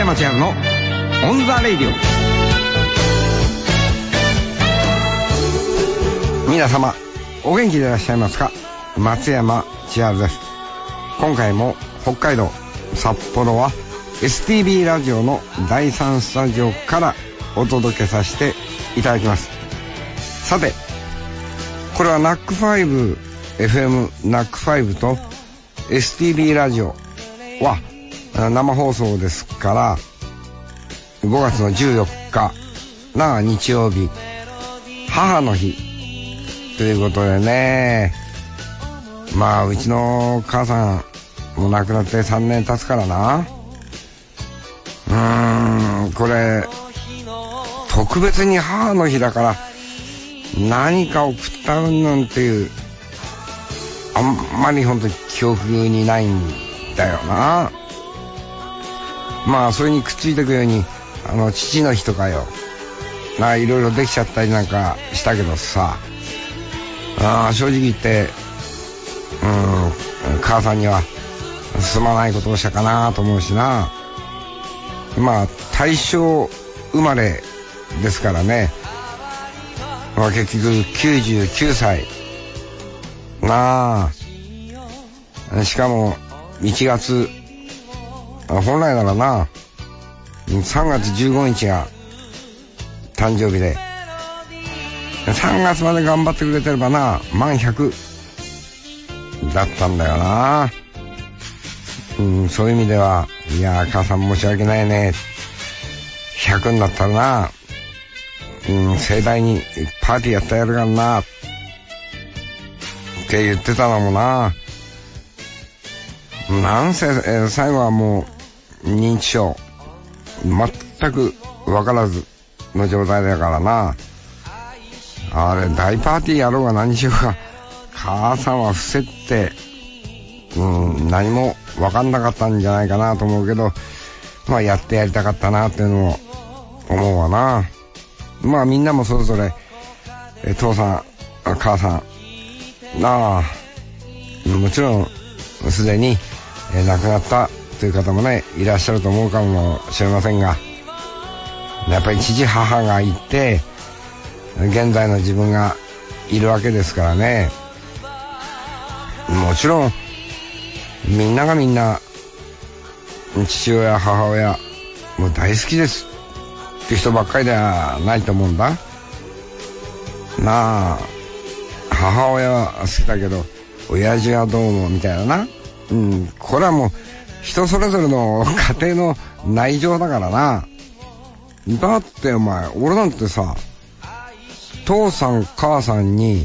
山千春のオンザレイディオ。皆様お元気でいらっしゃいますか。松山千春です。今回も北海道札幌は STB ラジオの第3スタジオからお届けさせていただきます。さて、これは NAC5 FM NAC5 と STB ラジオは生放送ですから、5月の14日な日曜日、母の日ということでね、まあうちの母さんも亡くなって3年経つからな。これ特別に母の日だから何か送ったうんぬんっていう、あんまり本当に記憶にないんだよな。まあそれにくっついていくように父の日とかよ、いろいろできちゃったりなんかしたけどさ、正直言って母さんにはすまないことをしたかなと思うしな。まあ大正生まれですからね、結局99歳なあ。しかも1月、本来ならな3月15日が誕生日で、3月まで頑張ってくれてればな満100だったんだよな。そういう意味では、いや母さん申し訳ないね、100になったらな、盛大にパーティーやってやるからなって言ってたのもな。なんせ、最後はもう認知症全く分からずの状態だからな。あれ大パーティーやろうが何しようが母さんは伏せって何も分かんなかったんじゃないかなと思うけど、まあやってやりたかったなっていうのも思うわな。まあみんなもそれぞれ父さん母さんなあ、もちろんすでに亡くなったという方もねいらっしゃると思うかもしれませんが、やっぱり父母がいて現在の自分がいるわけですからね。もちろんみんながみんな父親母親もう大好きですって人ばっかりではないと思うんだなあ。母親は好きだけど親父はどうもみたいなな。これはもう人それぞれの家庭の内情だからな。だってお前俺なんてさ、父さん母さんに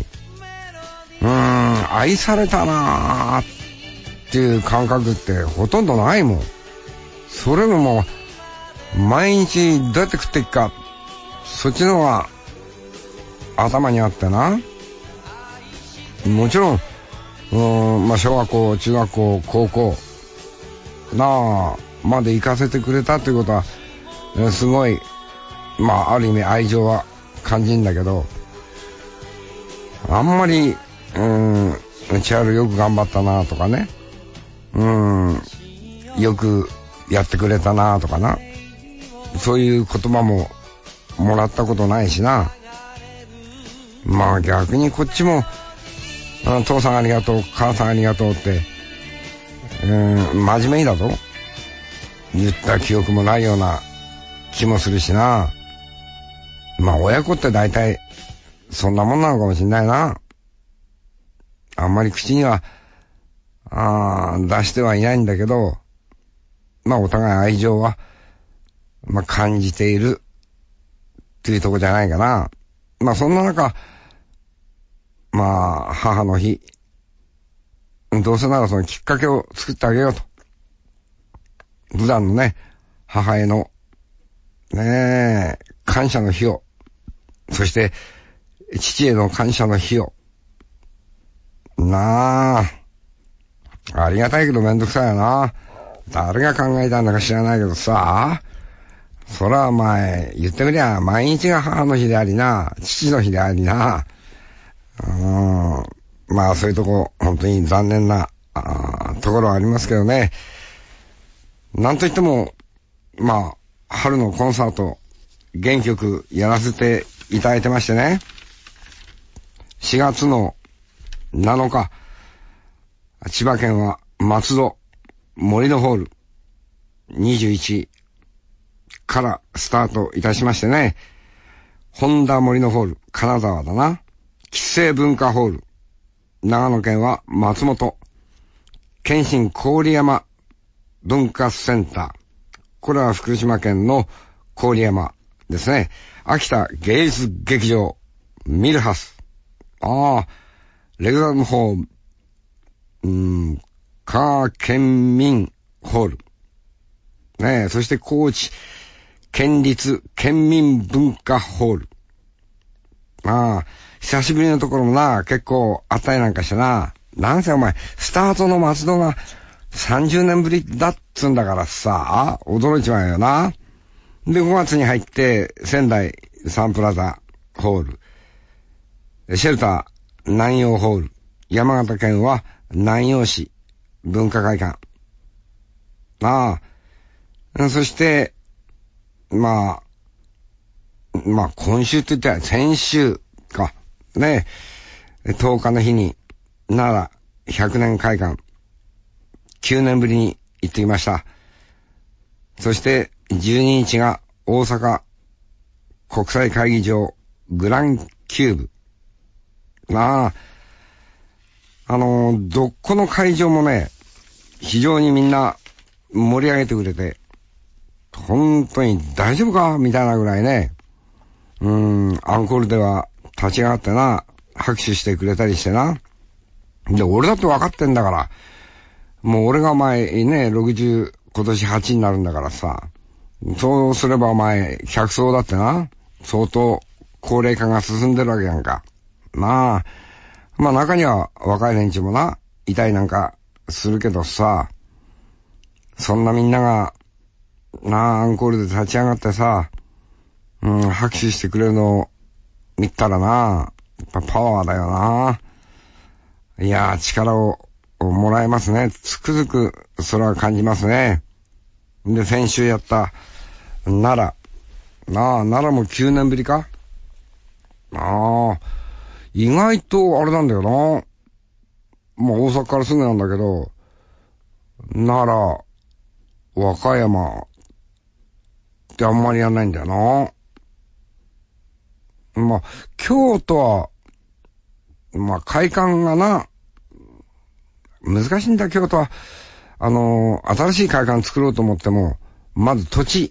愛されたなーっていう感覚ってほとんどないもん。それも毎日どうやって食っていくか、そっちの方が頭にあってな。もちろん小学校中学校高校なあまで行かせてくれたっていうことはすごいある意味愛情は感じるんだけど、あんまり千春よく頑張ったなとかね、よくやってくれたなとかな、そういう言葉ももらったことないしな。まあ逆にこっちも父さんありがとう母さんありがとうって真面目にだと言った記憶もないような気もするしな。親子って大体そんなもんなのかもしんないな。あんまり口には出してはいないんだけど、お互い愛情は感じているっていうとこじゃないかな。そんな中母の日、どうせならそのきっかけを作ってあげようと。普段のね母への感謝の日を、そして父への感謝の日をなあ。ありがたいけどめんどくさいよな。誰が考えたんだか知らないけどさ、そら言ってみりゃ毎日が母の日でありな父の日でありな。そういうとこ本当に残念なところはありますけどね。なんといっても春のコンサート、原曲やらせていただいてましてね。4月の7日、千葉県は松戸森のホール21からスタートいたしましてね。本田森のホール、金沢だな。吉星文化ホール、長野県は松本。県心郡山文化センター。これは福島県の郡山ですね。秋田芸術劇場、ミルハス。レグザムホーム、県民ホール。ねえ、そして高知県立県民文化ホール。久しぶりのところもな、結構あったりなんかしてな。なんせお前、スタートの松戸が30年ぶりだっつんだからさ、驚いちまうよな。で、5月に入って、仙台サンプラザホール、シェルター南陽ホール、山形県は南陽市文化会館。そして、今週って言ったら先週か。ね。10日の日に、奈良100年会館、9年ぶりに行ってきました。そして、12日が大阪国際会議場グランキューブ。どこの会場もね、非常にみんな盛り上げてくれて、本当に大丈夫かみたいなぐらいね。アンコールでは立ち上がってな、拍手してくれたりしてな。で、俺だって分かってんだから、もう俺が前ね、60、今年8になるんだからさ、そうすればお前、百層だってな、相当高齢化が進んでるわけやんか。中には若い連中もな、いたりなんかするけどさ、そんなみんなが、アンコールで立ち上がってさ、拍手してくれるのを見たらな、やっぱパワーだよな。いやー、力をもらえますね。つくづくそれは感じますね。で、先週やった奈良も9年ぶりか。意外とあれなんだよな。大阪からすぐなんだけど、奈良、和歌山ってあんまりやんないんだよな。京都は、会館がな、難しいんだ、京都は。新しい会館作ろうと思っても、まず土地。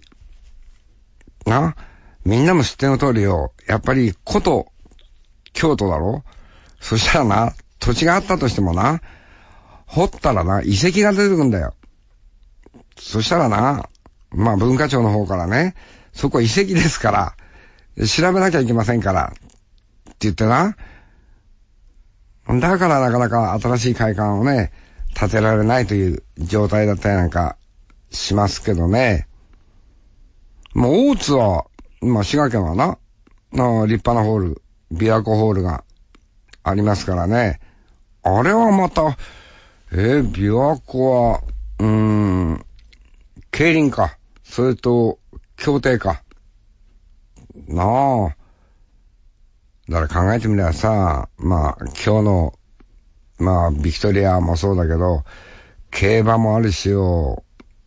みんなも知っての通りよ。やっぱり古都、京都だろ。そしたらな、土地があったとしてもな、掘ったらな、遺跡が出てくんだよ。そしたらな、文化庁の方からね、そこ遺跡ですから、調べなきゃいけませんから、って言ってな。だからなかなか新しい会館をね、建てられないという状態だったりなんかしますけどね。大津は、滋賀県はな、立派なホール、琵琶湖ホールがありますからね。あれはまた、琵琶湖は、競輪か。それと、競艇か。だから考えてみればさ、今日の、ビクトリアもそうだけど、競馬もあるしよ。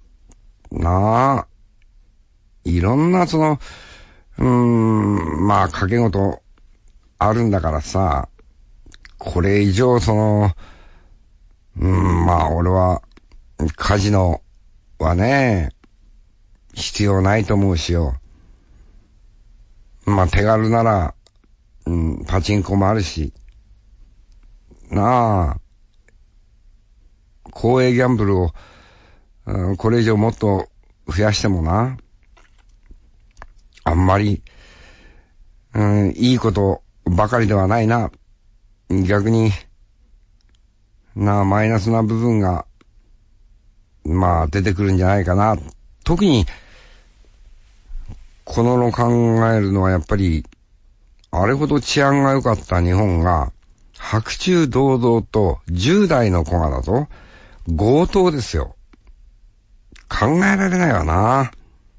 いろんな掛け事あるんだからさ、これ以上俺は、カジノはね、必要ないと思うしよ。手軽なら、パチンコもあるし、公営ギャンブルを、これ以上もっと増やしてもな、あんまり、いいことばかりではないな。逆に、マイナスな部分が、出てくるんじゃないかな。特に、この考えるのはやっぱり、あれほど治安が良かった日本が、白昼堂々と10代の子がだと、強盗ですよ。考えられないわな。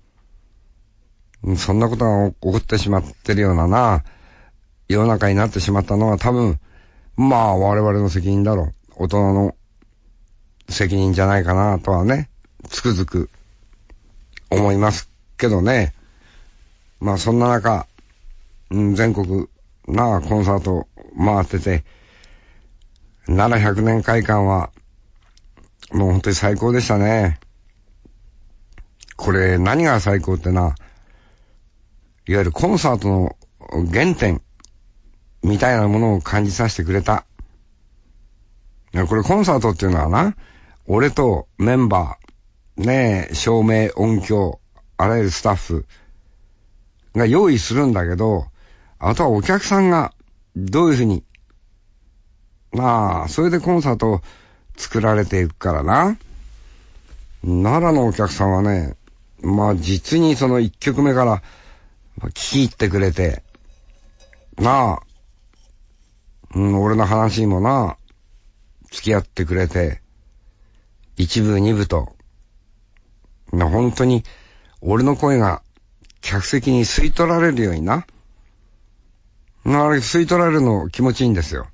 そんなことが起こってしまってるようなな、世の中になってしまったのは多分、まあ我々の責任だろう。大人の責任じゃないかなとはね、つくづく思いますけどね。まあそんな中、全国なコンサート回ってて、奈良100年会館はもう本当に最高でしたね。これ何が最高ってな、いわゆるコンサートの原点みたいなものを感じさせてくれた。これコンサートっていうのはな、俺とメンバー、ねえ、照明、音響、あらゆるスタッフが用意するんだけど、あとはお客さんがどういうふうに、まあ、それでコンサートを作られていくからな。奈良のお客さんはね、まあ実にその1曲目から聞き入ってくれて、なあ、俺の話にもな、付き合ってくれて、一部二部と、本当に俺の声が客席に吸い取られるようにな。あれ吸い取られるの気持ちいいんですよ。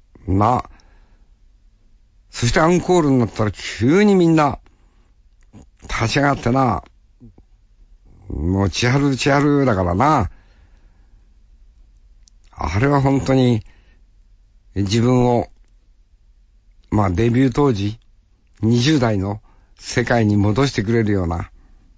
そしてアンコールになったら急にみんな立ち上がってな、もう千春だからな。あれは本当に自分を、まあデビュー当時20代の世界に戻してくれるような。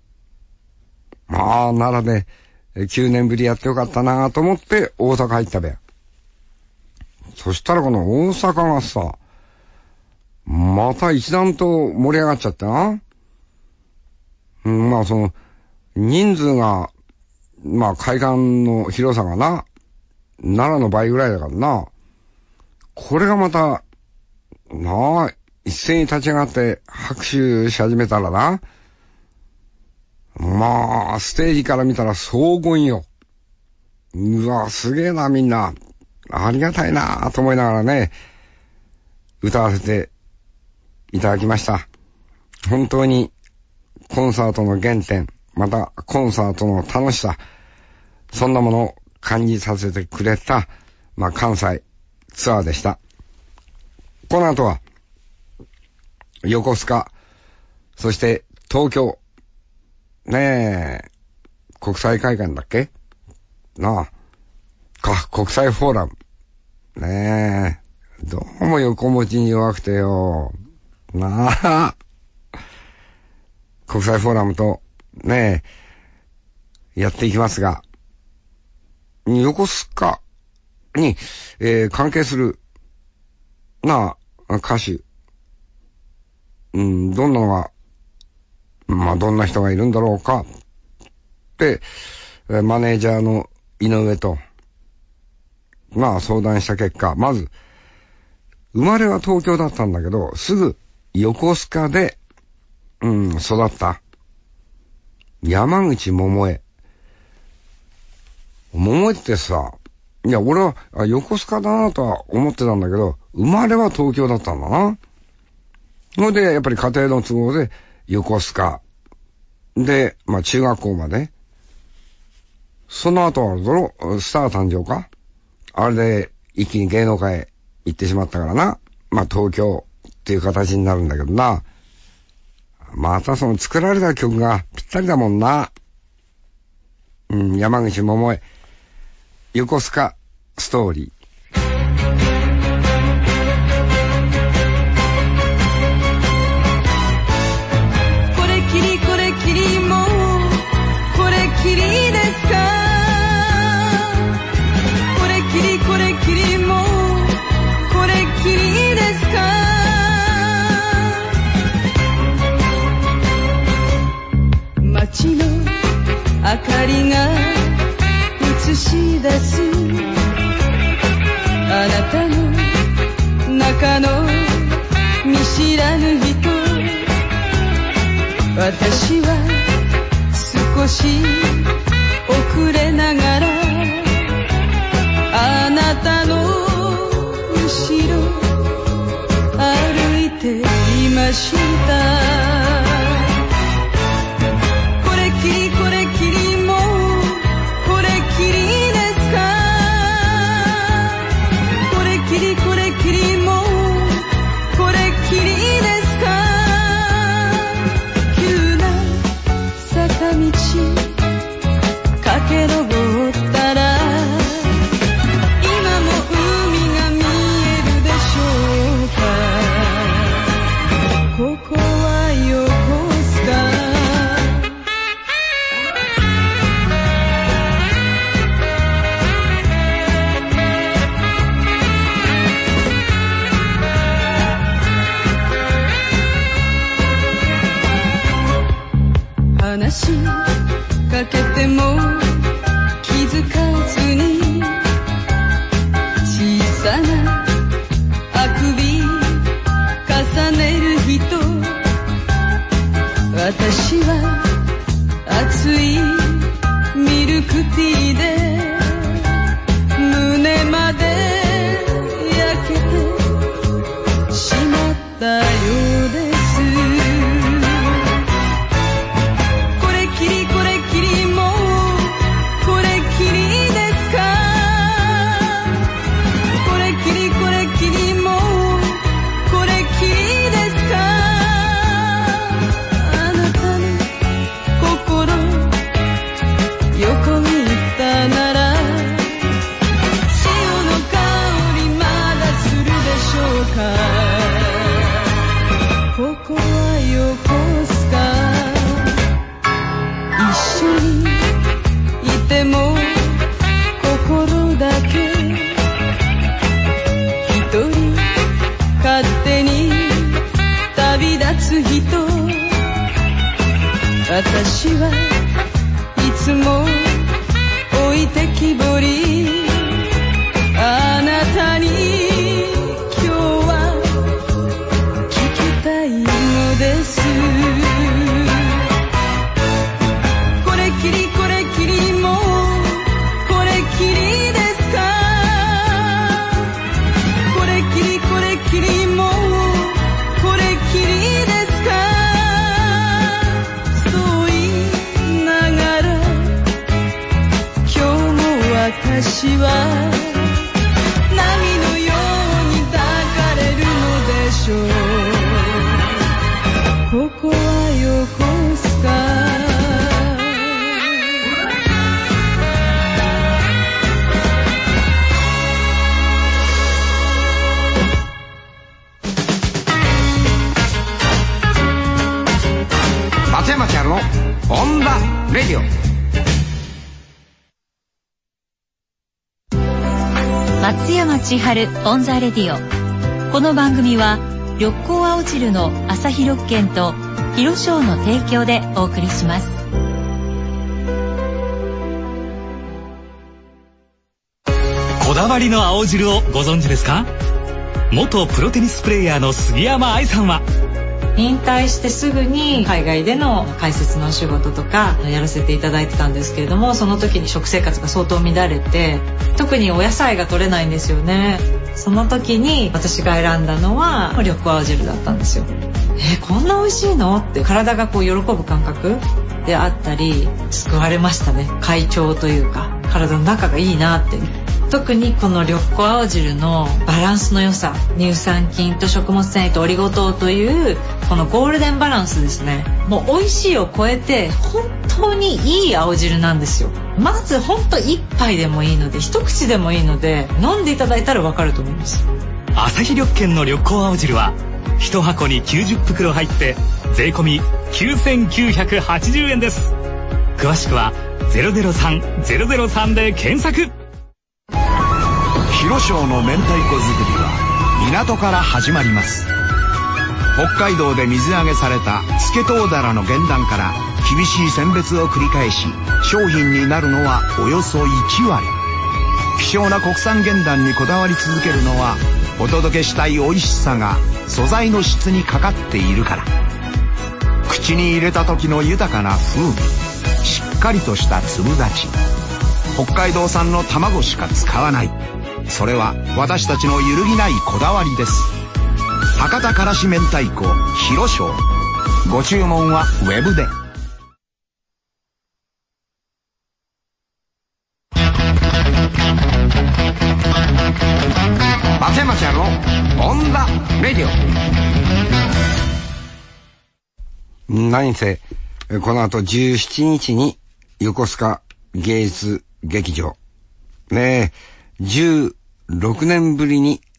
まあ奈良で9年ぶりやってよかったなと思って大阪入ったべ。そしたらこの大阪がさ、また一段と盛り上がっちゃってな。まあその人数が、まあ会館の広さがな、奈良の倍ぐらいだからな。これがまた、なあ、一斉に立ち上がって拍手し始めたらな。まあ、ステージから見たら荘厳よ。うわ、すげえな、みんな。ありがたいな、と思いながらね、歌わせていただきました。本当に、コンサートの原点、また、コンサートの楽しさ、そんなものを感じさせてくれた、まあ、関西ツアーでした。この後は、横須賀、そして東京、ねえ、国際会館だっけなあ、国際フォーラム。ねえ、どうも横文字に弱くてよ。なあ、国際フォーラムと、ねえ、やっていきますが、横須賀に、関係する、なあ、歌手、どんなのが、まあ、どんな人がいるんだろうか。で、マネージャーの井上と、まあ、相談した結果、まず、生まれは東京だったんだけど、すぐ横須賀で、育った。山口百恵。百恵ってさ、いや、俺は横須賀だなとは思ってたんだけど、生まれは東京だったんだな。ので、やっぱり家庭の都合で、横須賀。で、まあ中学校まで。その後はスター誕生か？あれで一気に芸能界へ行ってしまったからな。まあ東京っていう形になるんだけどな。またその作られた曲がぴったりだもんな。山口百恵。横須賀ストーリー。 街の明かりが映し出すあなたの中の見知らぬ人、私は少し遅れながらあなたの後ろ歩いていました。これきりもうこに行ったなら潮の香りまだするでしょうか。ここは横須賀、一緒にいても心だけ一人勝手に旅立つ人、私はいつも置いてきぼり、あなたに今日は聞きたいのです。これきりこれきりもうこれきりですか。これきりこれきりもうこれきりですか。そう言いながら今日も私は波のように抱かれるのでしょう。ここは横須賀。 松山千春のオンダレディオ。 松山千春オンザレディオ。この番組は緑光青汁の朝日緑券と広商の提供でお送りします。 こだわりの青汁をご存知ですか？元プロテニスプレーヤーの杉山愛さんは、 引退してすぐに海外での解説のお仕事とかやらせていただいてたんですけれども、その時に食生活が相当乱れて、特にお野菜が取れないんですよね。その時に私が選んだのは緑光青汁だったんですよ。こんな美味しいのって体がこう喜ぶ感覚であったり、救われましたね。快調というか体の中がいいなって。特にこの緑光青汁のバランスの良さ、乳酸菌と食物繊維とオリゴ糖というこのゴールデンバランスですね。もう美味しいを超えて本当にいい青汁なんですよ。まず本当一杯でもいいので、一口でもいいので飲んでいただいたら分かると思います。 朝日緑券の緑光青汁は1箱に90袋入って税込み9980円です。詳しくは 003-003 で検索。 広商の明太子作りは港から始まります。北海道で水揚げされたスケトウダラの原卵から厳しい選別を繰り返し商品になるのはおよそ1割。希少な国産原卵にこだわり続けるのは、お届けしたい美味しさが素材の質にかかっているから。口に入れた時の豊かな風味、しっかりとした粒立ち、北海道産の卵しか使わない。それは私たちの揺るぎないこだわりです。博多からし明太子広商。ご注文はウェブで。 松山千春のオンダレディオ。何せこの後17日に横須賀芸術劇場ねえ、16年ぶりに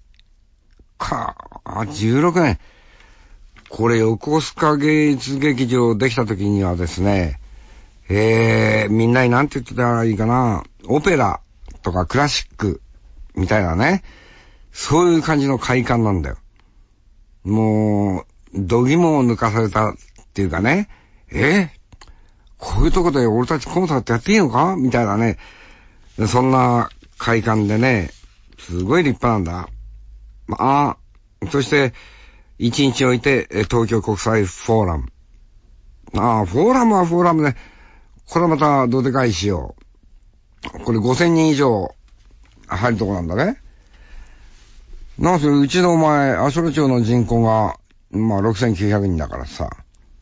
16年。これ横須賀芸術劇場できた時にはですね、みんなになんて言ってたらいいかな、オペラとかクラシックみたいなね、そういう感じの快感なんだよ。もう度肝を抜かされたっていうかね、こういうとこで俺たちコンサートやっていいのかみたいなね、そんな快感でね、すごい立派なんだ。そして一日置いて東京国際フォーラム。フォーラムはフォーラムね。これまたどでかいしよう。これ5000人以上入るとこなんだね。なんせうちの足寄町の人口が6900人だからさ。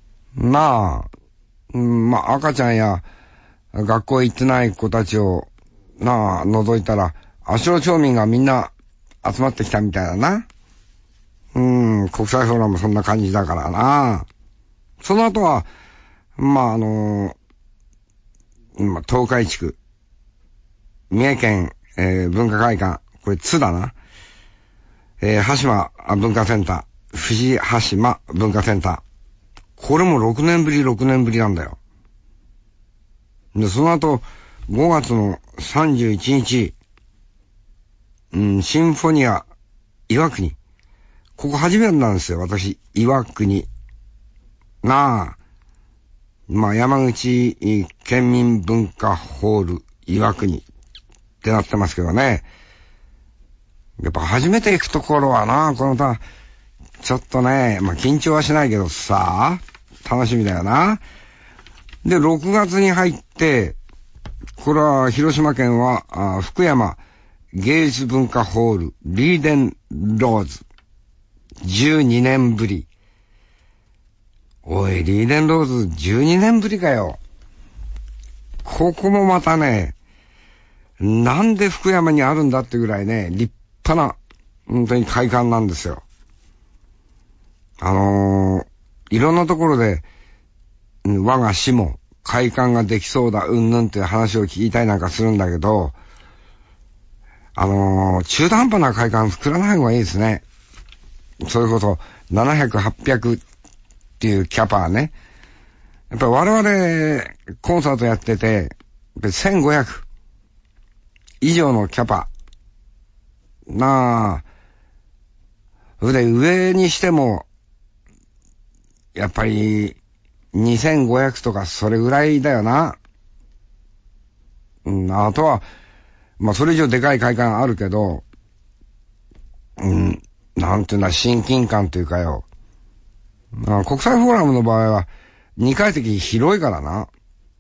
赤ちゃんや学校行ってない子たちを覗いたら足寄町民がみんな集まってきたみたいだな。国際フォーラムそんな感じだからな。その後は東海地区、三重県、文化会館、これ津だな。羽島文化センター、藤羽島文化センター。これも6年ぶりなんだよ。で、その後、5月の31日、シンフォニア岩国。ここ初めてなんですよ、私、岩国。山口県民文化ホール岩国ってなってますけどね。やっぱ初めて行くところはな、この他、ちょっとね、緊張はしないけどさ、楽しみだよな。で、6月に入って、これは広島県は、福山芸術文化ホールリーデンローズ。12年ぶり。おい、リーデンローズ12年ぶりかよ。ここもまたね、なんで福山にあるんだってぐらいね、立派な、本当に会館なんですよ。いろんなところで、我が市も会館ができそうだ、うんぬんって話を聞きたいなんかするんだけど、中途半端な会館作らない方がいいですね。それこそ、700、800っていうキャパね。やっぱり我々、コンサートやってて、やっぱり1500以上のキャパ。で、上にしても、やっぱり、2500とかそれぐらいだよな。あとは、それ以上でかい会館あるけど、なんていうんだ、親近感というかよ。国際フォーラムの場合は、2階席広いからな。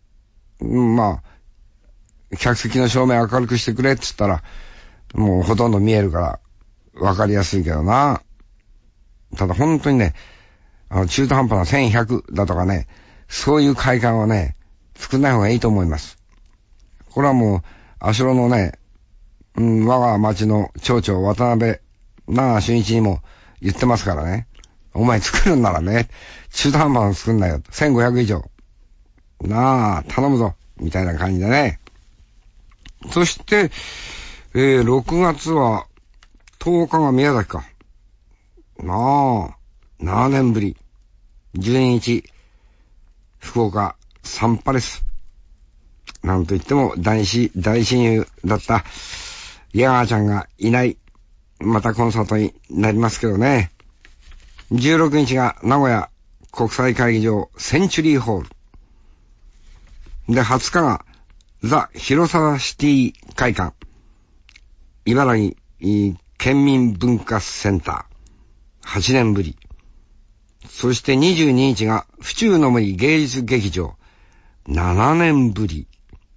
客席の照明明るくしてくれって言ったら、もうほとんど見えるから、わかりやすいけどな。ただ本当にね、中途半端な1100だとかね、そういう会館はね、作んない方がいいと思います。これはもう、足利のね、我が町の町長渡辺俊一にも言ってますからね。お前作るんならね、中途半端なの作んなよ。1500以上。頼むぞ。みたいな感じでね。そして、6月は、10日が宮崎か。7年ぶり。12日、福岡サンパレス。なんといっても大親友だった矢川ちゃんがいない、またコンサートになりますけどね。16日が名古屋国際会議場センチュリーホール。で、20日がザ・広沢シティ会館。茨城県民文化センター。8年ぶり。そして22日が府中の森芸術劇場。7年ぶり。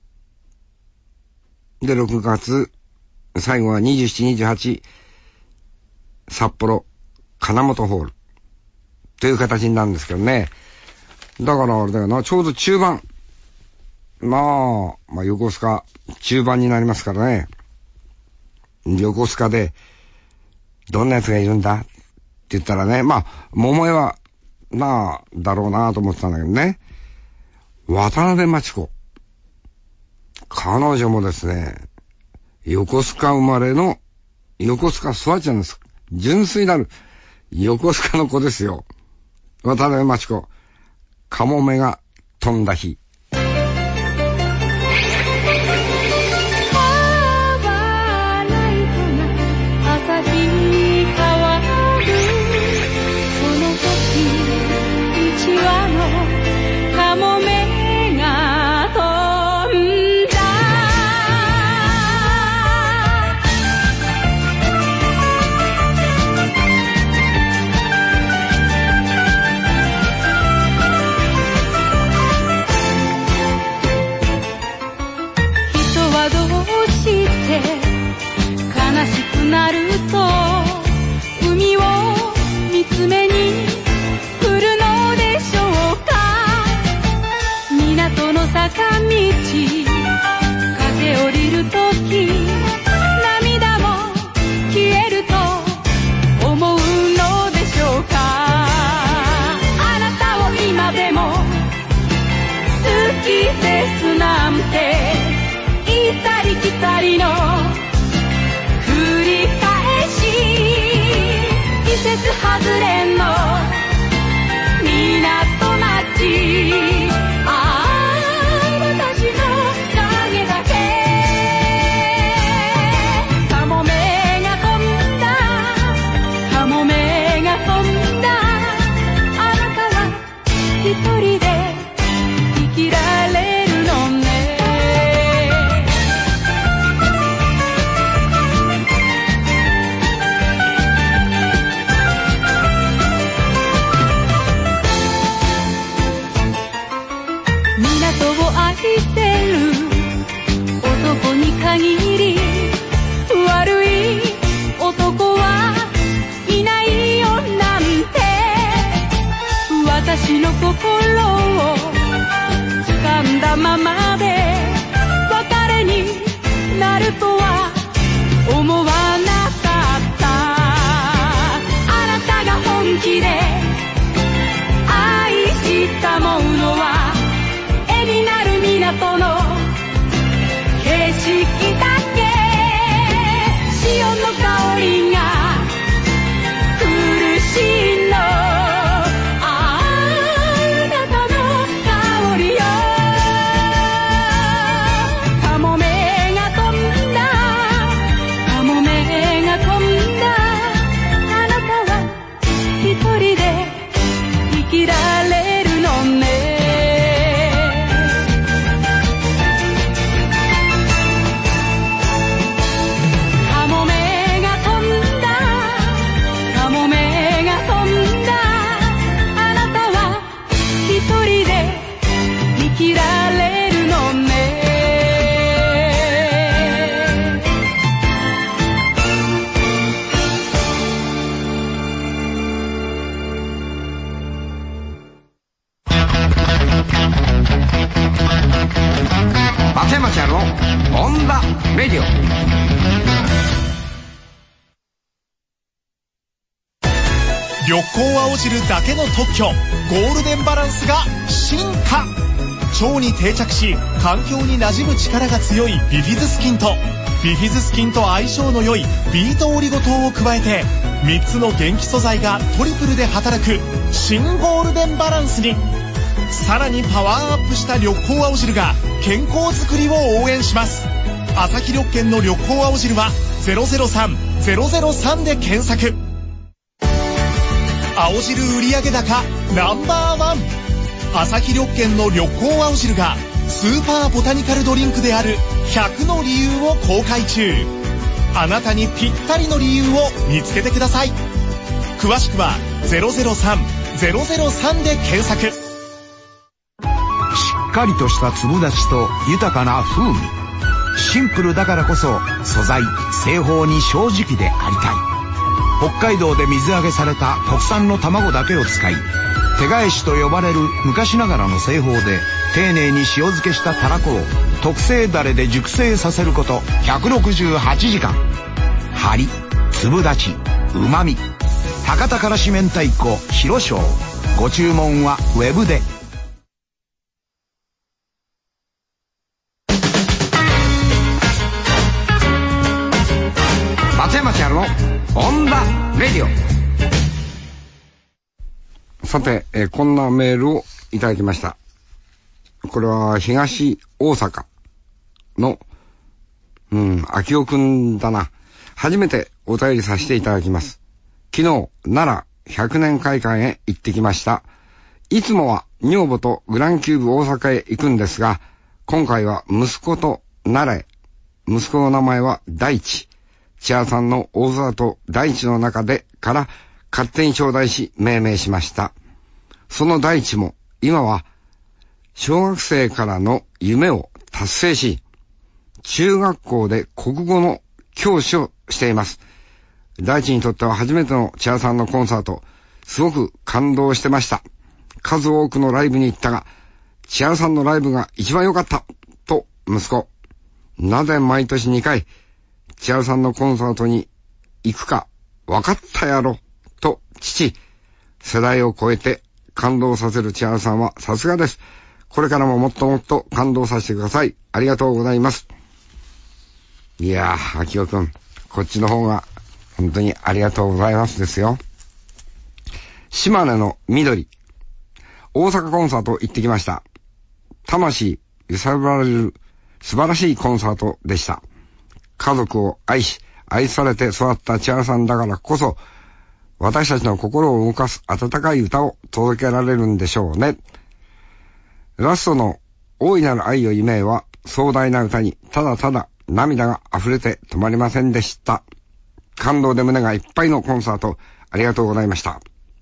で、6月、最後は27、28、札幌、金本ホール。という形になるんですけどね。だからあれだよな、ちょうど中盤。横須賀、中盤になりますからね。横須賀で、どんな奴がいるんだって言ったらね、桃江は、だろうなと思ってたんだけどね。渡辺真知子。彼女もですね、横須賀生まれの、横須賀育ちなんです。純粋なる、横須賀の子ですよ。渡辺真知子。カモメが飛んだ日。 なると海を見つめに来るのでしょうか。港の坂道風降りるとき涙も消えると思うのでしょうか。あなたを今でも好きですなんてオンザレディオ。 緑光青汁だけの特許ゴールデンバランスが進化。腸に定着し環境に馴染む力が強いビフィズス菌とビフィズス菌と相性の良いビートオリゴ糖を加えて3つの元気素材がトリプルで働く新ゴールデンバランスに。さらにパワーアップした緑光青汁が健康づくりを応援します。アサヒ緑健の緑光青汁は003で検索。青汁売上高ナンバーワン、アサヒ緑健の緑光青汁がスーパーボタニカルドリンクである100の理由を公開中。あなたにぴったりの理由を見つけてください。詳しくは003で検索。 しっかりとした粒立ちと豊かな風味。シンプルだからこそ素材製法に正直でありたい。北海道で水揚げされた国産の卵だけを使い、手返しと呼ばれる昔ながらの製法で丁寧に塩漬けしたたらこを特製ダレで熟成させること168時間。張り、粒立ち、旨味、博多からし明太子広翔。ご注文はウェブで。 松山千春のオンダレディオ。さて、こんなメールをいただきました。これは東大阪の秋尾くんだな。初めてお便りさせていただきます。昨日奈良100年会館へ行ってきました。いつもは女房とグランキューブ大阪へ行くんですが、今回は息子と奈良へ。息子の名前は大地。千葉さんの大空と大地の中でから勝手に頂戴し命名しました。その大地も今は小学生からの夢を達成し、中学校で国語の教師をしています。大地にとっては初めての千葉さんのコンサート、すごく感動してました。数多くのライブに行ったが、千葉さんのライブが一番良かったと息子。なぜ毎年2回千春さんのコンサートに行くか分かったやろと父。世代を超えて感動させる千春さんはさすがです。これからももっともっと感動させてください。ありがとうございます。いやー、秋尾くん、こっちの方が本当にありがとうございますですよ。島根の緑、大阪コンサート行ってきました。魂揺さぶられる素晴らしいコンサートでした。家族を愛し、愛されて育った千春さんだからこそ、私たちの心を動かす温かい歌を届けられるんでしょうね。ラストの大いなる愛を夢は壮大な歌にただただ涙が溢れて止まりませんでした。感動で胸がいっぱいのコンサート、ありがとうございました。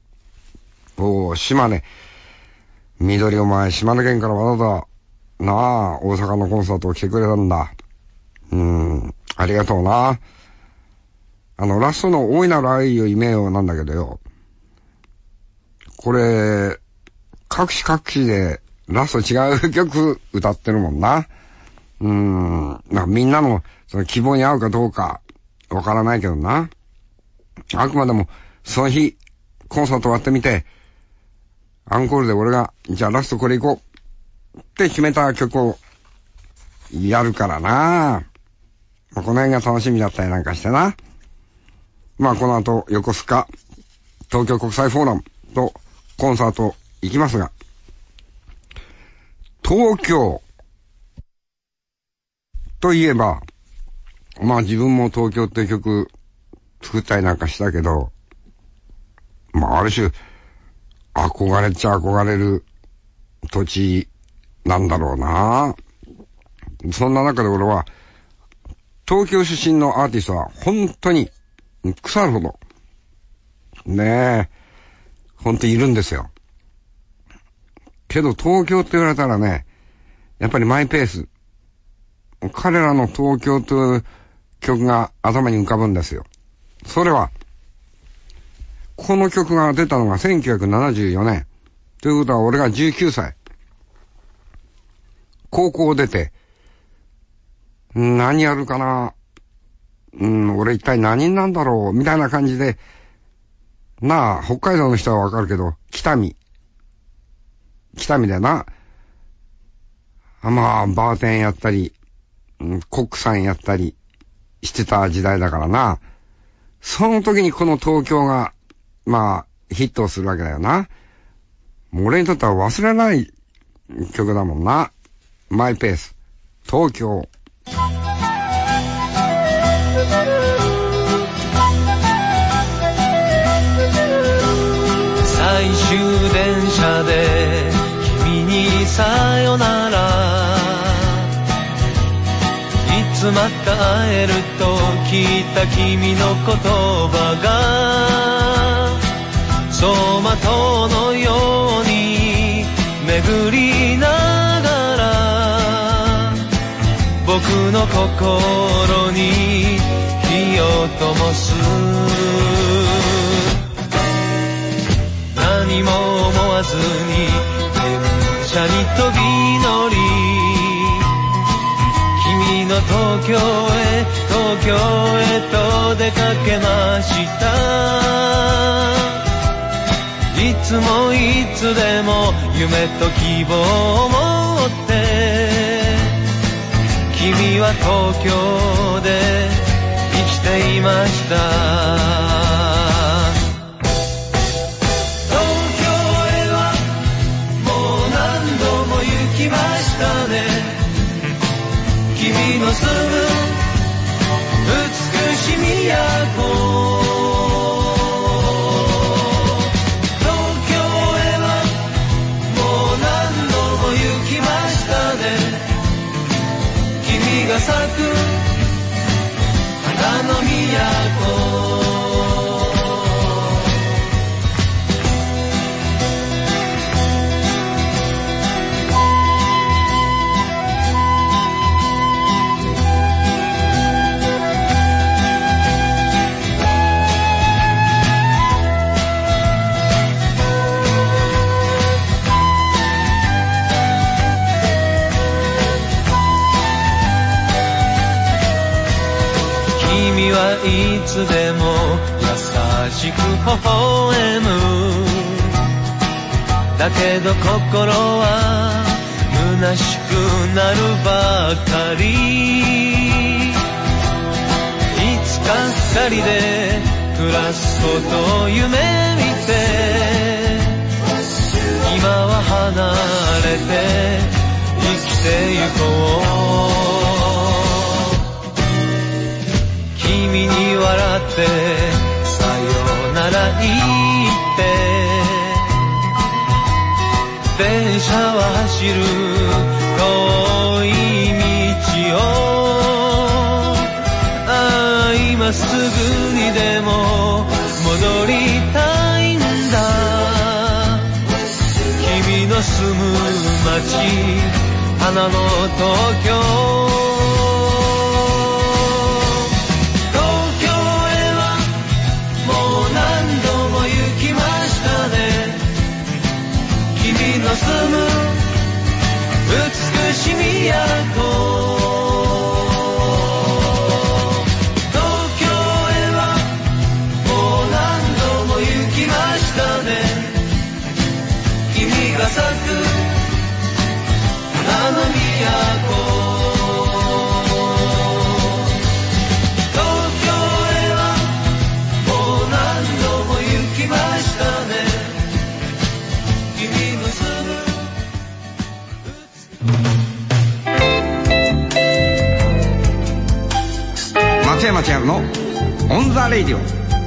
島根。緑お前、島根県からわざわざ、なあ、大阪のコンサートを来てくれたんだ。ありがとうな。ラストの大いなる愛を夢よなんだけどよ。これ、各地でラスト違う曲歌ってるもんな。みんなのその希望に合うかどうかわからないけどな。あくまでもその日コンサート終わってみて、アンコールで俺がじゃあラストこれ行こうって決めた曲をやるからな。この辺が楽しみだったりなんかしてな。この後横須賀東京国際フォーラムとコンサート行きますが、東京といえば自分も東京って曲作ったりなんかしたけど、ある種憧れっちゃ憧れる土地なんだろうな。そんな中で俺は東京出身のアーティストは本当に腐るほどねえ本当にいるんですよ。けど東京って言われたらね、やっぱりマイペース。彼らの東京という曲が頭に浮かぶんですよ。それはこの曲が出たのが1974年ということは俺が19歳、高校を出て何やるかな、俺一体何なんだろうみたいな感じで、なあ、北海道の人はわかるけど、北見でな、まあ、バーテンやったり、コックさんやったりしてた時代だからな。その時にこの東京が、まあ、ヒットするわけだよな。もう俺にとっては忘れない曲だもんな。マイペース、東京。 最終電車で君にさよなら、いつまた会えると聞いた君の言葉が走馬灯のように巡りながら僕の心に火を灯す。何も思わずに電車に飛び乗り、君の東京へと出かけました。いつもいつでも夢と希望を持って君は東京で生きていました。来ましたね、君の住む美しい都。東京へはもう何度も行きましたね、君が咲く花の都。君はいつでも優しく微笑む。だけど心は虚しくなるばかり。いつか二人で暮らすことを夢見て今は離れて生きてゆこう。君に笑ってさよなら言って電車は走る遠い道を、ああ今すぐにでも戻りたいんだ。君の住む街花の東京。住む美しい都。東京へはもう何度も行きましたね、君が咲く花の都。東京へはもう何度も行きましたね、君の住む松山千春のオンザレイディオ。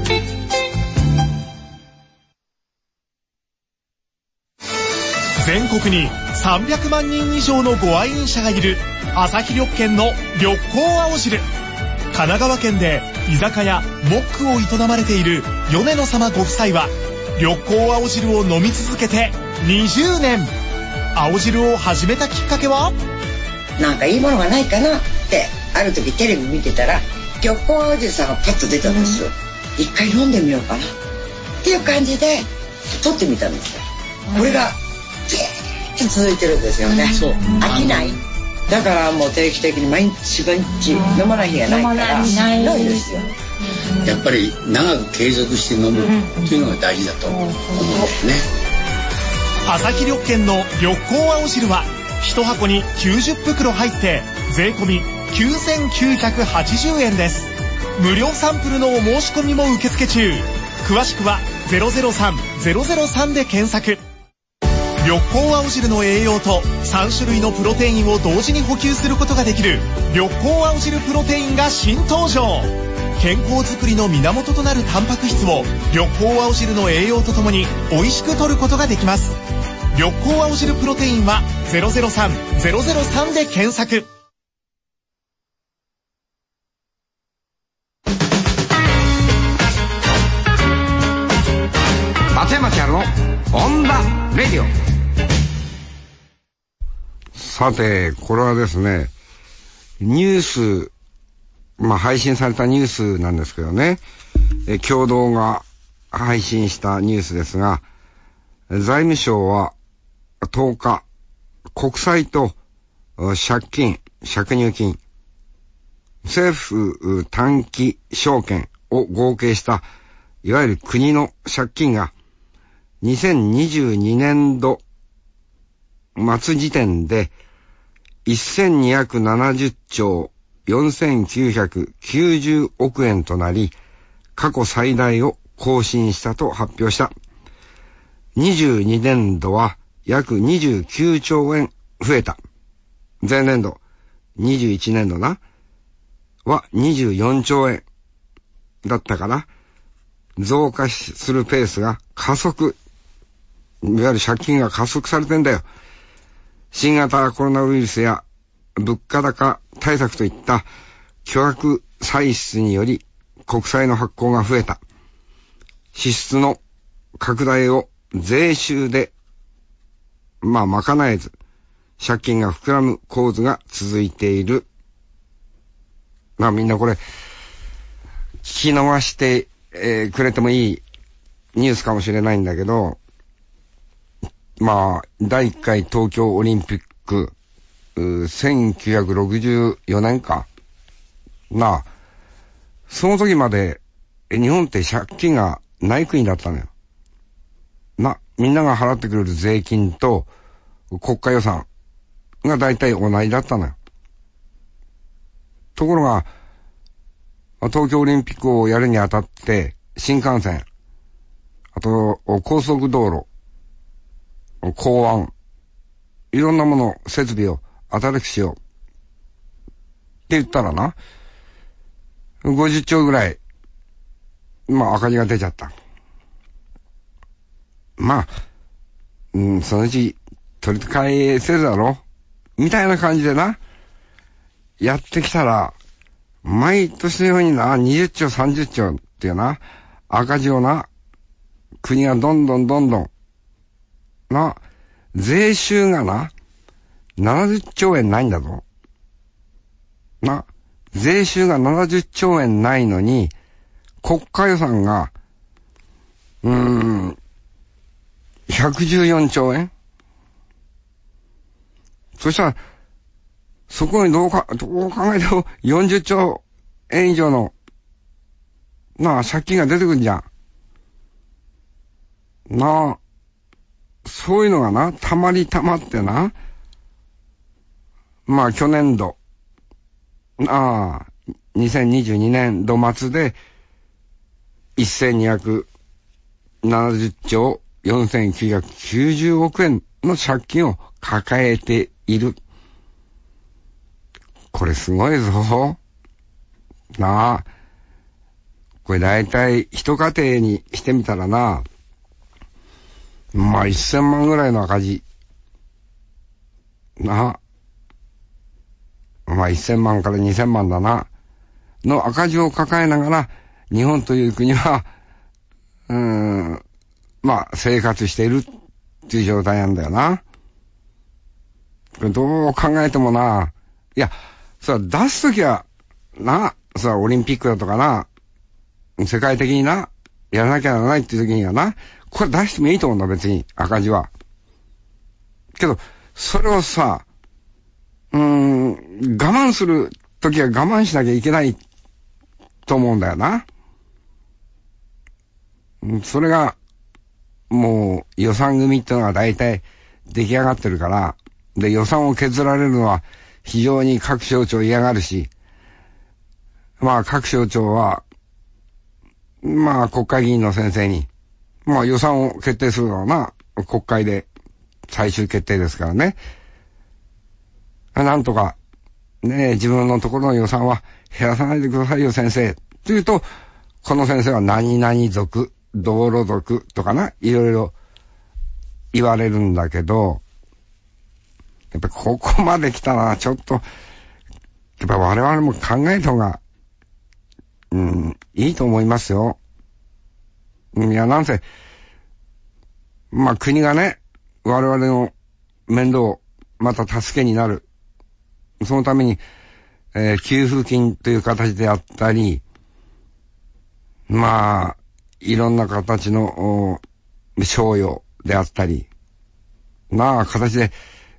全国に300万人以上のご愛飲者がいる朝日緑軒の緑光青汁。神奈川県で居酒屋モックを営まれている米野様ご夫妻は緑光青汁を飲み続けて20年。青汁を始めたきっかけは、 なんかいいものがないかなってある時テレビ見てたら緑光青汁さんがパッと出たんですよ。一回飲んでみようかなっていう感じで撮ってみたんですよ。これがずーっと続いてるんですよね。そう飽きない。 だからもう定期的に毎日飲まない日がないからしんどいですよ。 やっぱり長く継続して飲むっていうのが大事だと思うんですね。 アサヒ緑健の緑光青汁は1箱に90袋入って税込9980円です。無料サンプルのお申し込みも受付中。詳しくは 003-003 で検索。緑光青汁の栄養と3種類のプロテインを同時に補給することができる緑光青汁プロテインが新登場。健康づくりの源となるタンパク質を緑光青汁の栄養とともに美味しく摂ることができます。緑光青汁プロテインは 003-003 で検索。 松山千春のオンダレディオ。さて、これはですね、ニュース、配信されたニュースなんですけどね、共同が配信したニュースですが、財務省は10日、国債と借入金、政府短期証券を合計したいわゆる国の借金が2022年度末時点で1270兆4990億円となり、過去最大を更新したと発表した。22年度は約29兆円増えた。前年度、21年度は24兆円だったから、増加するペースが加速。いわゆる借金が加速されてんだよ。新型コロナウイルスや物価高対策といった巨額歳出により国債の発行が増えた。支出の拡大を税収で賄えず、借金が膨らむ構図が続いている。みんなこれ聞き逃してくれてもいいニュースかもしれないんだけど、第1回東京オリンピック、1964年か。その時まで、日本って借金がない国だったのよ。みんなが払ってくれる税金と国家予算が大体同じだったのよ。ところが、東京オリンピックをやるにあたって、新幹線、あと高速道路、港湾、いろんなもの、設備を新しくしよう。って言ったらな、50兆ぐらい、赤字が出ちゃった。そのうち取り返せるだろみたいな感じでな、やってきたら、毎年のようにな、20兆、30兆っていうな、赤字をな、国がどんどん、税収がな、70兆円ないんだぞ。税収が70兆円ないのに、国家予算が、114兆円そしたら、そこにどう考えても40兆円以上の、借金が出てくるんじゃん。そういうのがな、たまってな、去年度、2022年度末で、1270兆4990億円の借金を抱えている。これすごいぞ。これ大体一家庭にしてみたらな、1000万ぐらいの赤字。1000万から2000万だな。の赤字を抱えながら、日本という国は、生活しているっていう状態なんだよな。これどう考えてもな、出すときは、オリンピックだとかな、世界的にな、やらなきゃならないっていう時にはな、これ出してもいいと思うんだ、別に、赤字は。けど、それをさ、 慢するときは我慢しなきゃいけないと思うんだよな。それが、もう予算組ってのが大体出来上がってるから、で、予算を削られるのは非常に各省庁嫌がるし、まあ各省庁は、まあ国会議員の先生に、まあ予算を決定するのはな、国会で最終決定ですからね。なんとか、ね、自分のところの予算は減らさないでくださいよ先生。というと、この先生は何々族、道路族とかな、いろいろ言われるんだけど、やっぱここまで来たらちょっと、やっぱ我々も考えた方が、いいと思いますよ。いや、なんせ、まあ国がね、我々の面倒、また助けになる。そのために、給付金という形であったり、まあ、いろんな形の、賞与であったり、まあ、形で、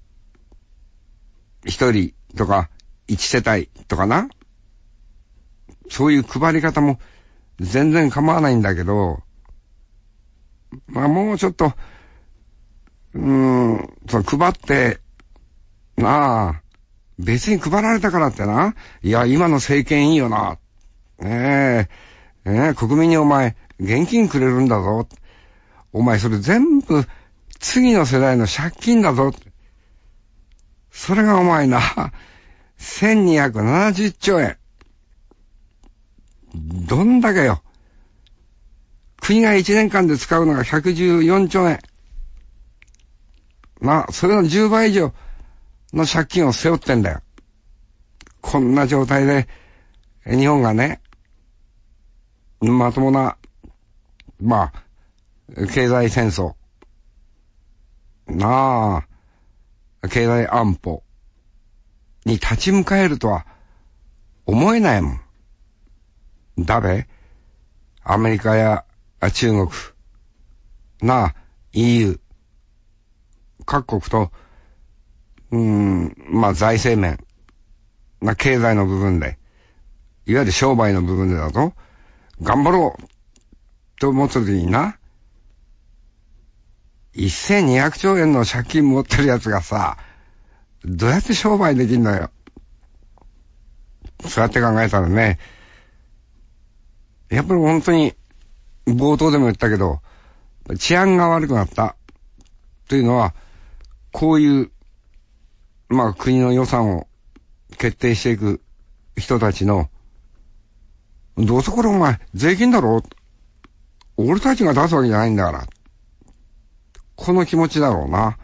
一人とか、一世帯とかな、そういう配り方も全然構わないんだけど、まあ、もうちょっと、その配って、なあ、別に配られたからってな、いや、今の政権いいよな、国民にお前、現金くれるんだぞ。お前それ全部次の世代の借金だぞ。それがお前な、1270兆円。どんだけよ。国が1年間で使うのが114兆円。まあ、それの10倍以上の借金を背負ってんだよ。こんな状態で、日本がね、まともな、まあ、経済戦争、なあ、経済安保に立ち向かえるとは思えないもん。だべ？アメリカや中国、なあ、EU、各国と、まあ財政面、経済の部分で、いわゆる商売の部分でだと、頑張ろうと思った時にな、1200兆円の借金持ってるやつがさ、どうやって商売できんのよ。そうやって考えたらね、やっぱり本当に、冒頭でも言ったけど、治安が悪くなった。というのは、こういう、まあ国の予算を決定していく人たちの、どうせこれお前、税金だろ？俺たちが出すわけじゃないんだから。この気持ちだろうな。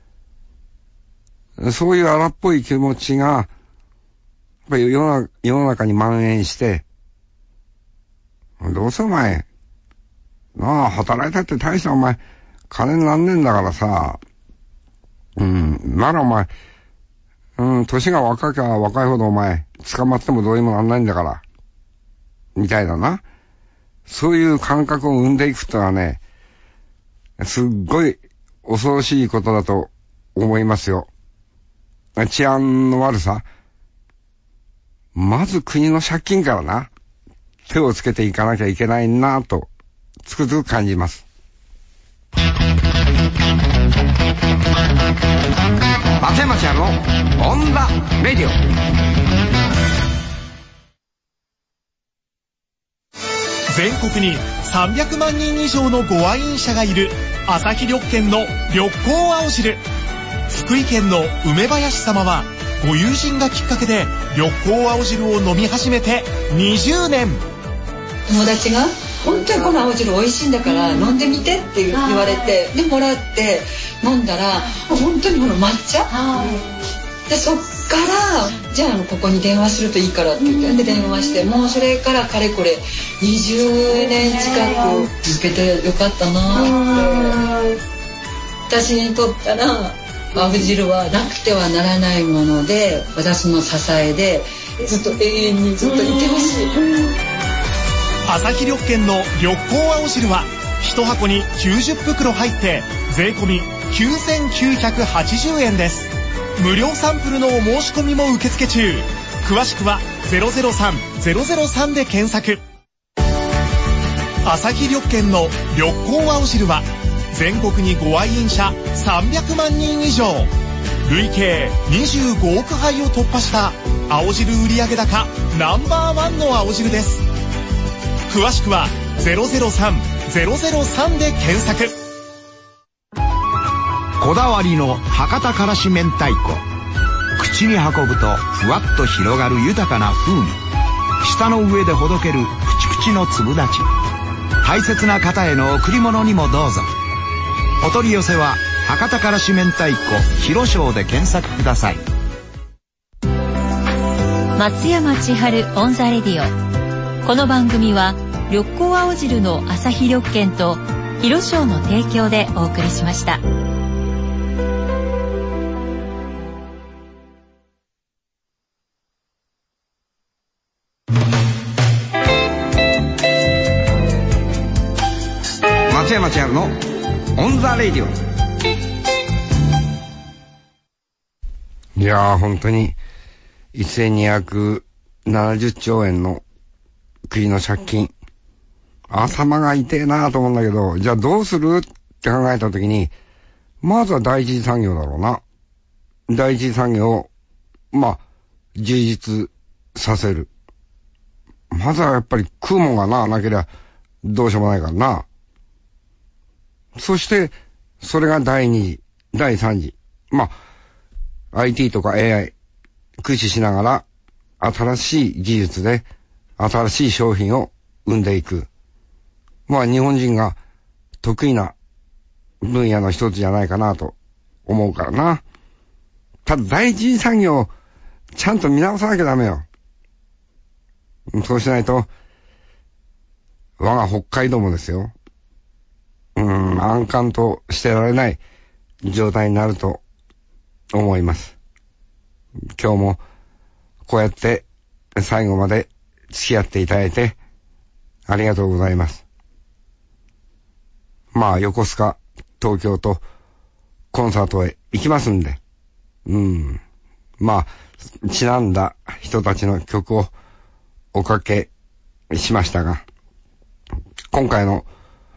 そういう荒っぽい気持ちが、やっぱり世の中に蔓延して、どうせお前、なあ、働いたって大したお前、金になんねえんだからさ、ならお前、年が若きゃ若いほどお前、捕まってもどうにもなんないんだから、みたいだな。そういう感覚を生んでいくってのはね、すっごい恐ろしいことだと思いますよ。治安の悪さ。まず国の借金からな、手をつけていかなきゃいけないなぁと、つくづく感じます。松山ちゃんのオンザレディオ。 全国に300万人以上のご愛飲者がいる朝日緑券の緑光青汁。福井県の梅林様はご友人がきっかけで緑光青汁を飲み始めて20年。 友達が本当にこの青汁美味しいんだから飲んでみてって言われて、でもらって飲んだら本当にこの抹茶で、そっからじゃあここに電話するといいからって言って、で電話して、もうそれからかれこれ20年近く続けてよかったなって。私にとったら青汁はなくてはならないもので、私の支えでずっと永遠にずっといてほしい。 朝日緑券の緑光青汁は1箱に90袋入って税込み9980円です。 無料サンプルのお申し込みも受付中。詳しくは003-003で検索。朝日緑券の緑光青汁は全国にご愛飲者300万人以上、累計25億杯を突破した青汁売上高No.1の青汁です。詳しくは003-003で検索。 こだわりの博多からし明太子。口に運ぶとふわっと広がる豊かな風味。舌の上でほどけるプチプチの粒立ち。大切な方への贈り物にもどうぞ。お取り寄せは博多からし明太子広商で検索ください。 松山千春オンザレディオ。この番組は緑光青汁の朝日緑券と広商の提供でお送りしました。 松山千春のオンザレディオ。いやー、本当に1270兆円の国の借金、頭が痛えなと思うんだけど、じゃあどうするって考えたときに、まずは第一次産業だろうな。第一次産業を充実させる。まずはやっぱり食うもんがなけりゃどうしようもないからな。そしてそれが第二次、第三次、IT とか AI 駆使しながら新しい技術で新しい商品を生んでいく。日本人が得意な分野の一つじゃないかなと思うからな。ただ第一次産業をちゃんと見直さなきゃダメよ。そうしないと我が北海道もですよ、安閑としてられない状態になると思います。今日もこうやって最後まで付き合っていただいてありがとうございます。横須賀、東京とコンサートへ行きますんで、ちなんだ人たちの曲をおかけしましたが、今回の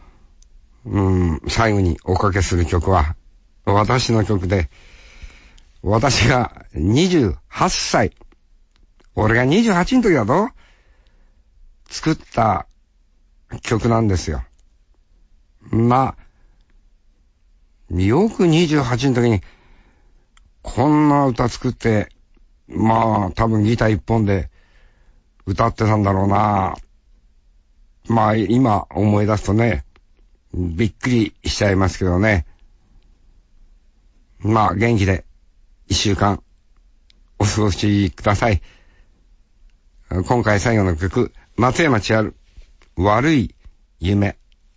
最後におかけする曲は私の曲で、私が28歳、俺が28の時だと作った曲なんですよ。よく28の時にこんな歌作って、多分ギター一本で歌ってたんだろうな。今思い出すとね、びっくりしちゃいますけどね。元気で一週間お過ごしください。今回最後の曲、松山千春、悪い夢。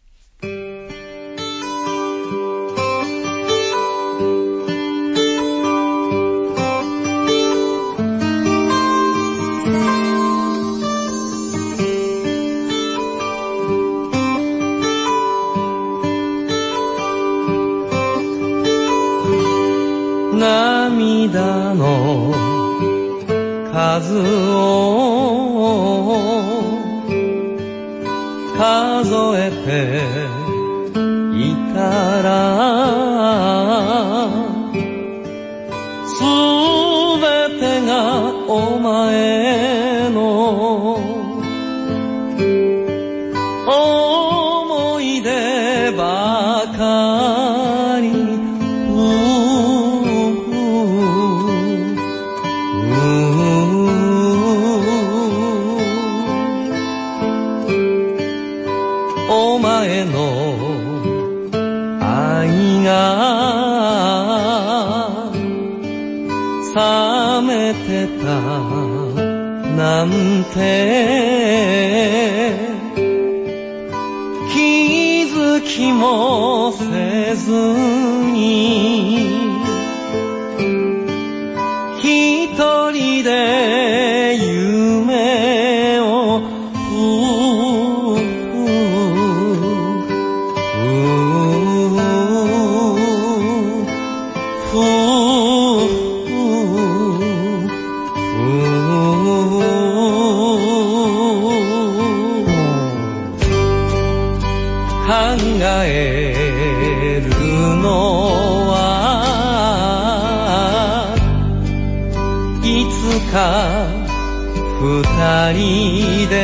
涙の数を数えていたら、すべてがお前の思い出ばかり。お前の愛が冷めてたなんて気づきもせずに一人で夢をえるのはいつか二人で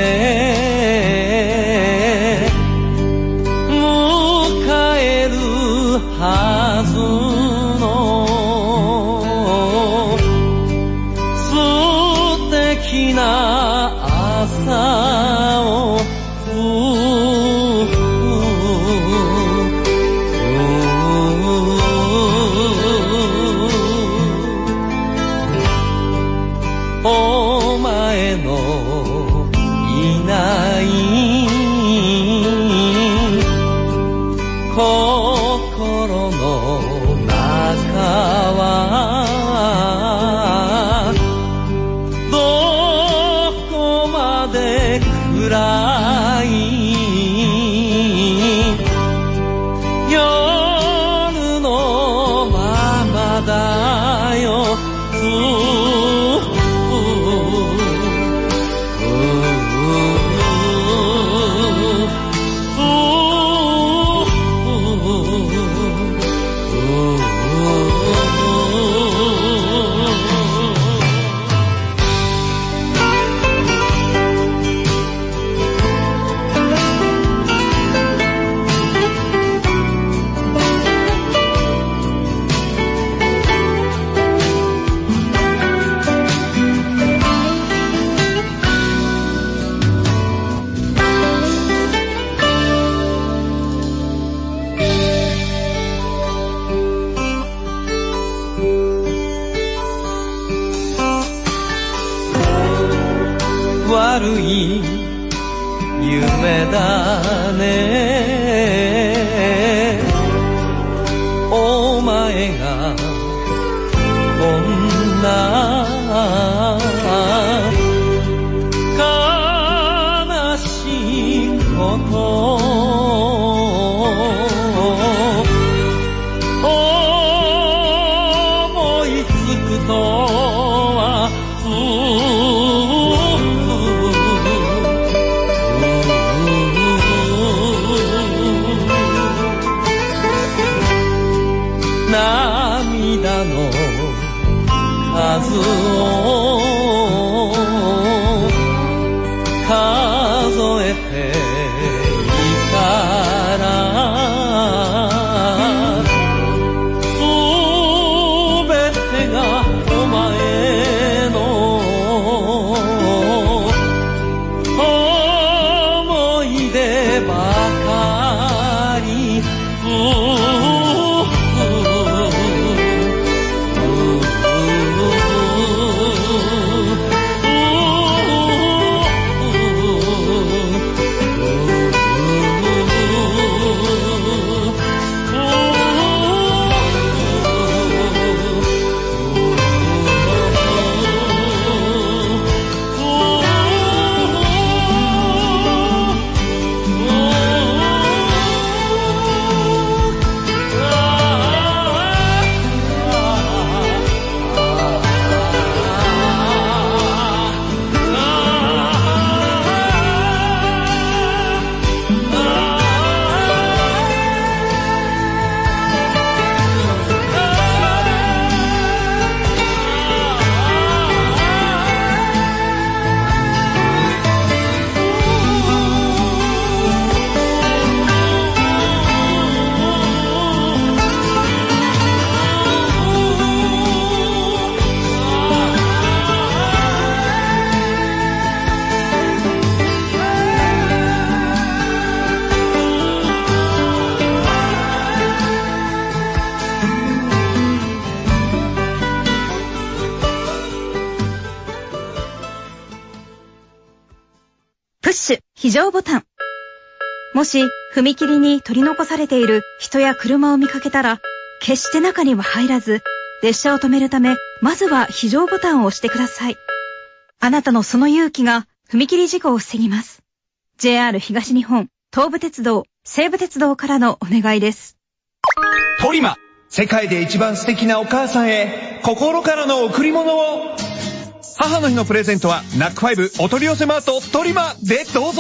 迎えるはずの素敵な朝をお前のいない心の中はどこまで暗い夜のままだよ悪い夢だねお前がこんな悲しいこと思いつくとは涙の数を数えていたらすべてがお前の思い出ばかりプッシュ非常ボタン。もし踏切に取り残されている人や車を見かけたら、決して中には入らず、列車を止めるため、まずは非常ボタンを押してください。あなたのその勇気が踏切事故を防ぎます。JR 東日本、東武鉄道、西武鉄道からのお願いです。 トリマ、世界で一番素敵なお母さんへ心からの贈り物を。母の日のプレゼントはナックファイブお取り寄せマートトリマでどうぞ。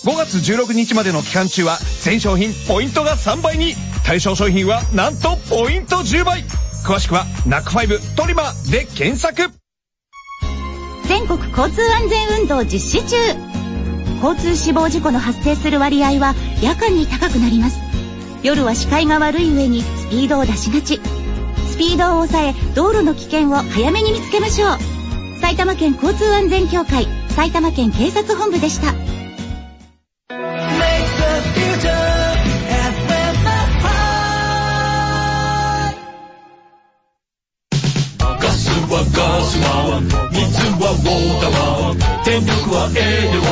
5月16日までの期間中は全商品ポイントが3倍に、対象商品はなんとポイント10倍。詳しくはナック5トリマーで検索。 全国交通安全運動実施中。交通死亡事故の発生する割合は夜間に高くなります。夜は視界が悪い上にスピードを出しがち。スピードを抑え道路の危険を早めに見つけましょう。埼玉県交通安全協会埼玉県警察本部でした。 ガスは水はウォーターは電力はエーデ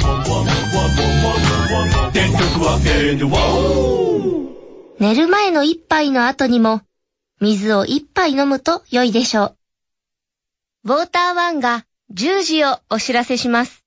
ワ電力はエーデワ。 寝る前の一杯の後にも水を一杯飲むと良いでしょう。ウォーターワンが10時をお知らせします。